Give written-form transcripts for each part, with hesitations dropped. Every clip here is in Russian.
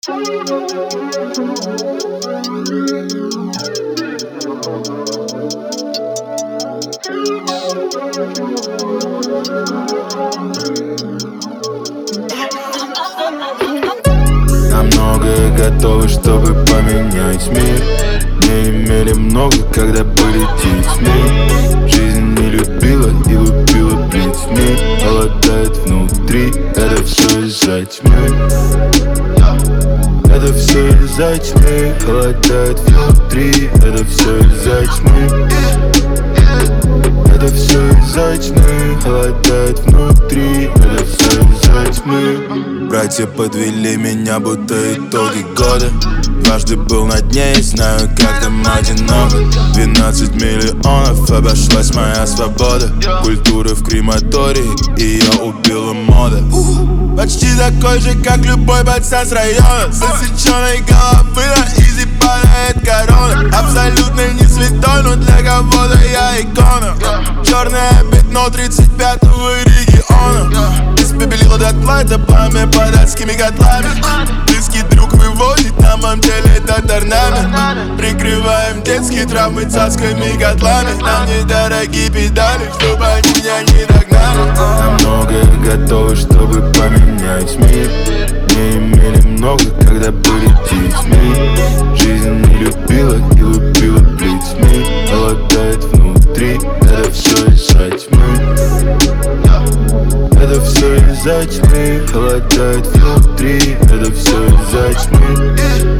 На многое готовы, чтобы поменять мир. Не имели много, когда были детьми. Жизнь не любила и лупила плетьми. Холодает внутри, это все из-за тьмы. Это все из-за тьмы. Холодает внутри, это все из-за тьмы. Это все из-за тьмы. Холодает внутри, это все из-за тьмы. Братья подвели меня, будто итоги года. Дважды был на дне и знаю, как там одиноко. 12 миллионов обошлась моя свобода. Культура в крематории, ее убила мода. Почти такой же, как любой пацан с района. С отсеченной головы на изи падает корона. Абсолютно не святой, но для кого-то я икона. Черное пятно 35-го региона. Испепелило дотла, это пламя под адскими котлами. Близкий друг выводит, на моем деле это торнами. Прикрываем детские травмы цацками котлами. Нам недорогие педали, чтобы они меня не догнали. На многое готовы, чтобы поменять мир. Не имели много, когда были детьми. Жизнь не любила и лупила плетьми. Холодает внутри, это все из-за тьмы. Это все из-за тьмы. Холодает внутри, это все из-за тьмы.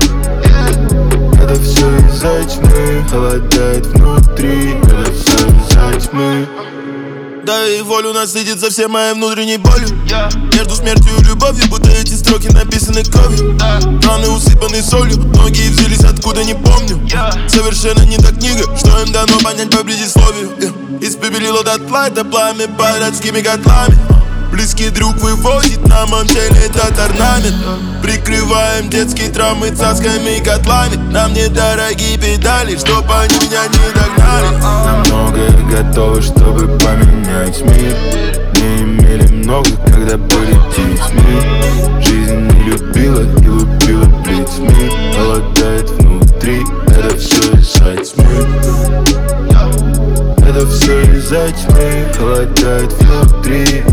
Это все из-за тьмы. Холодает внутри, это все из-за тьмы. Дай волю насытиться всей моей внутренней болью. Между смертью и любовью, будто эти строки написаны кровью. Раны усыпаны солью, многие взялись откуда не помню. Совершенно не та книга, что им дано понять по предисловию. Испепелило дотла, это пламя под адскими котлами. Близкий друг выводит, на моем теле этот орнамент. Прикрываем детские травмы цацками и котлами. Нам недорогие педали, чтоб они меня не догнали. На многое готовы, чтобы поменять мир. Не имели много, когда были детьми. Жизнь не любила и лупила плетьми. Холодает внутри, это все из-за тьмы. Это все из-за тьмы. Холодает внутри.